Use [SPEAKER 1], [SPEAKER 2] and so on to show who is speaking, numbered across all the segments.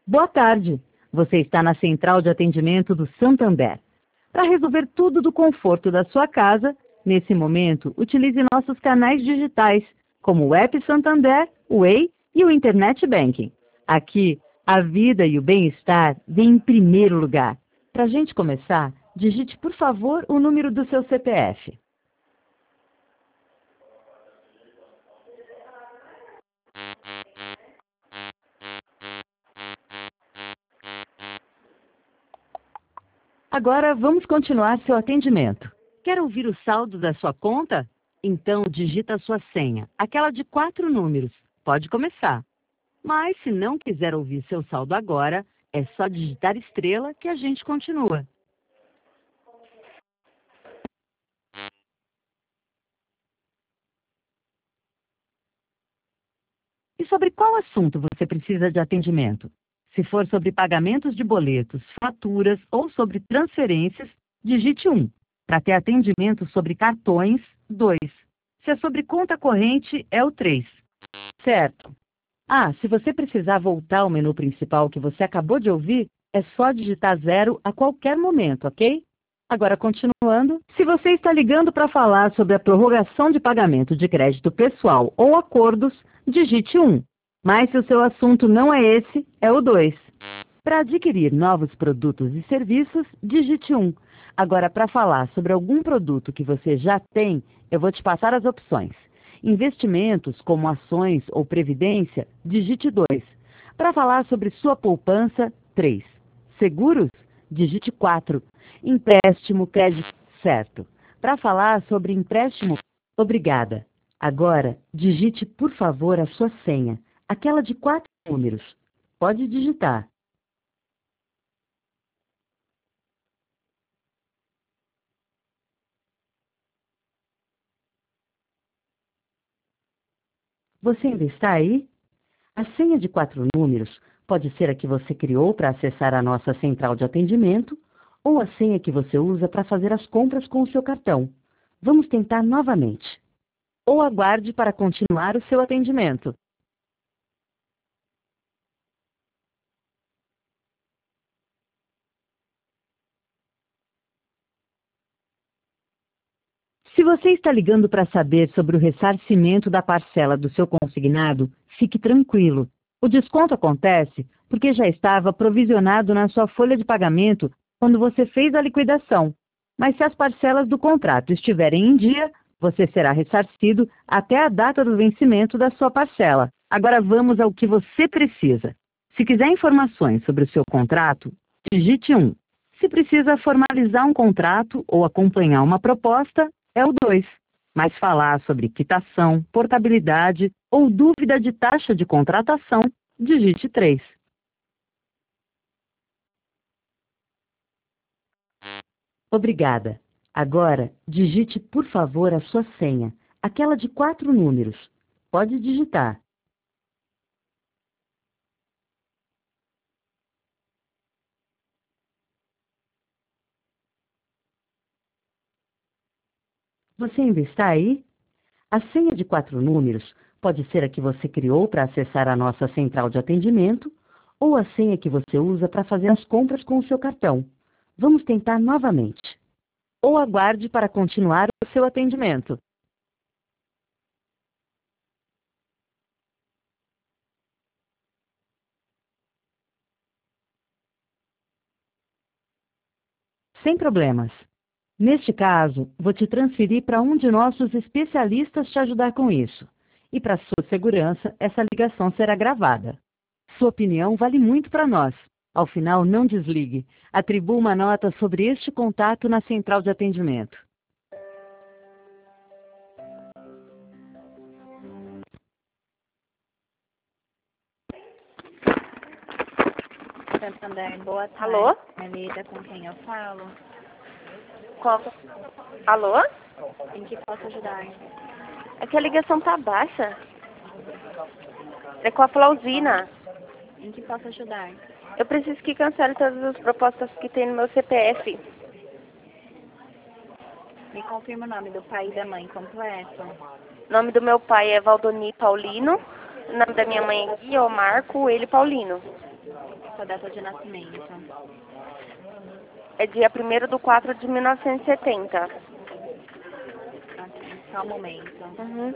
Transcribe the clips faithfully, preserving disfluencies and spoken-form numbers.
[SPEAKER 1] Boa tarde. Você está na central de atendimento do Santander. Para resolver tudo do conforto da sua casa, nesse momento, utilize nossos canais digitais, como o App Santander, o Way e o Internet Banking. Aqui, a vida e o bem-estar vêm em primeiro lugar. Para a gente começar, digite, por favor, o número do seu C P F. Agora vamos continuar seu atendimento. Quer ouvir o saldo da sua conta? Então digita a sua senha, aquela de quatro números. Pode começar. Mas se não quiser ouvir seu saldo agora, é só digitar estrela que a gente continua. E sobre qual assunto você precisa de atendimento? Se for sobre pagamentos de boletos, faturas ou sobre transferências, digite um. Para ter atendimento sobre cartões, dois. Se é sobre conta corrente, é o três. Certo. Ah, se você precisar voltar ao menu principal que você acabou de ouvir, é só digitar zero a qualquer momento, ok? Agora, continuando, se você está ligando para falar sobre a prorrogação de pagamento de crédito pessoal ou acordos, digite um. Mas se o seu assunto não é esse, é o dois. Para adquirir novos produtos e serviços, digite um. Agora, para falar sobre algum produto que você já tem, eu vou te passar as opções. Investimentos, como ações ou previdência, digite dois. Para falar sobre sua poupança, três. Seguros, digite quatro. Empréstimo, crédito, certo. Para falar sobre empréstimo, obrigada. Agora, digite, por favor, a sua senha, aquela de quatro números. Pode digitar. Você ainda está aí? A senha de quatro números pode ser a que você criou para acessar a nossa central de atendimento ou a senha que você usa para fazer as compras com o seu cartão. Vamos tentar novamente. Ou aguarde para continuar o seu atendimento. Se você está ligando para saber sobre o ressarcimento da parcela do seu consignado, fique tranquilo. O desconto acontece porque já estava provisionado na sua folha de pagamento quando você fez a liquidação. Mas se as parcelas do contrato estiverem em dia, você será ressarcido até a data do vencimento da sua parcela. Agora vamos ao que você precisa. Se quiser informações sobre o seu contrato, digite um. Se precisa formalizar um contrato ou acompanhar uma proposta, é o dois. Mas falar sobre quitação, portabilidade ou dúvida de taxa de contratação, digite três. Obrigada. Agora, digite, por favor, a sua senha, aquela de quatro números. Pode digitar. Você ainda está aí? A senha de quatro números pode ser a que você criou para acessar a nossa central de atendimento ou a senha que você usa para fazer as compras com o seu cartão. Vamos tentar novamente. Ou aguarde para continuar o seu atendimento. Sem problemas. Neste caso, vou te transferir para um de nossos especialistas te ajudar com isso. E para sua segurança, essa ligação será gravada. Sua opinião vale muito para nós. Ao final, não desligue. Atribua uma nota sobre este contato na central de atendimento.
[SPEAKER 2] Santander, boa tarde.
[SPEAKER 3] Alô?
[SPEAKER 2] Melida, com quem eu falo?
[SPEAKER 3] Qual? Alô?
[SPEAKER 2] Em que posso ajudar?
[SPEAKER 3] É que a ligação tá baixa. É com a Flauzina.
[SPEAKER 2] Em que posso ajudar?
[SPEAKER 3] Eu preciso que cancele todas as propostas que tem no meu C P F.
[SPEAKER 2] Me confirma o nome do pai e da mãe completo.
[SPEAKER 3] O nome do meu pai é Valdoni Paulino. O nome da minha mãe é Guiomar Coelho Paulino.
[SPEAKER 2] Sua data de nascimento.
[SPEAKER 3] É dia primeiro de quatro de mil novecentos e setenta.
[SPEAKER 2] Ok, só um momento.
[SPEAKER 3] Uhum.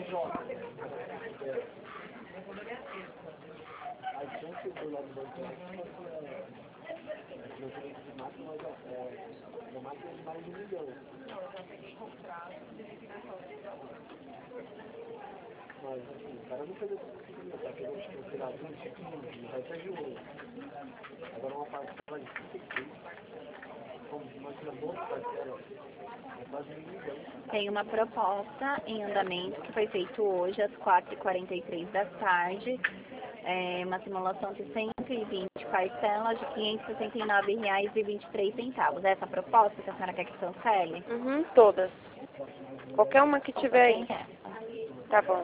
[SPEAKER 2] Tem uma proposta em andamento que foi feita hoje às quatro e quarenta e três da tarde. É uma simulação de cento e vinte parcelas de quinhentos e sessenta e nove reais e vinte e três centavos. Essa proposta que a senhora quer que cancele?
[SPEAKER 3] Uhum, todas. Qualquer uma que tiver aí.
[SPEAKER 2] Tem essa.
[SPEAKER 3] Tá bom.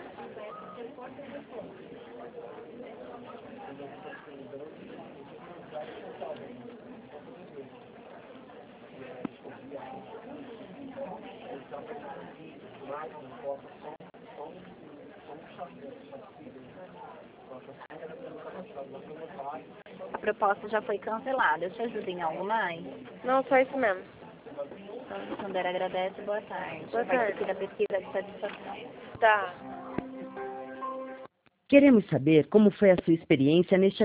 [SPEAKER 2] A proposta já foi cancelada. Eu te ajudo em algo mais?
[SPEAKER 3] Não, só isso mesmo.
[SPEAKER 2] Então, Sandra agradece. Boa tarde.
[SPEAKER 3] Boa tarde.
[SPEAKER 2] Participe da pesquisa de satisfação.
[SPEAKER 3] Tá.
[SPEAKER 1] Queremos saber como foi a sua experiência neste